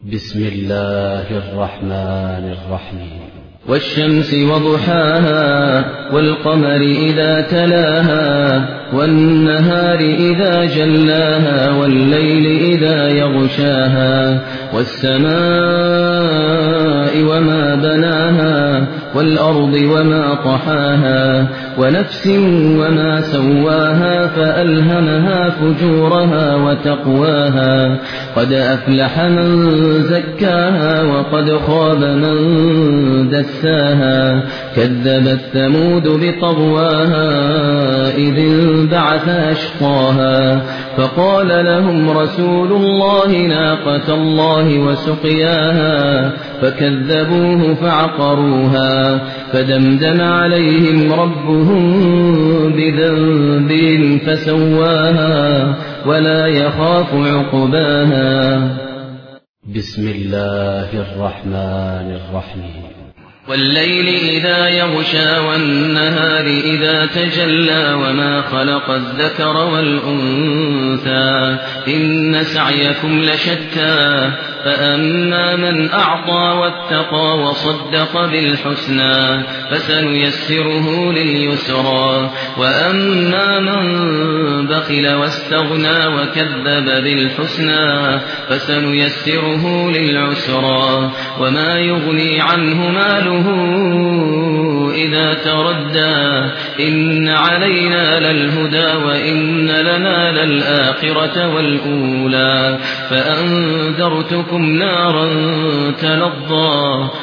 بسم الله الرحمن الرحيم والشمس وضحاها والقمر إذا تلاها والنهار إذا جلاها والليل إذا يغشاها والسماء وما بناها والأرض وما طحاها ونفس وما سواها فألهمها فجورها وتقواها قد أفلح من زكاها وقد خاب من دساها كذبت ثمود بطغواها إذ انبعث أشقاها فقال لهم رسول الله ناقة الله وسقياها فكذبوه فعقروها فدمدم عليهم ربهم بذنبهم فسواها ولا يخاف عقباها. بسم الله الرحمن الرحيم والليل إذا يغشى والنهار إذا تجلى وما خلق الذكر والأنثى إن سعيكم لشتى فأما من أعطى واتقى وصدق بالحسنى فسنيسره لليسرى وأما من بخل واستغنى وكذب بالحسنى فسنيسره للعسرى وما يغني عنه ماله إذا تردى إن علينا للهدى وإن لنا للآخرة والأولى فأنذرتكم نارا تلظى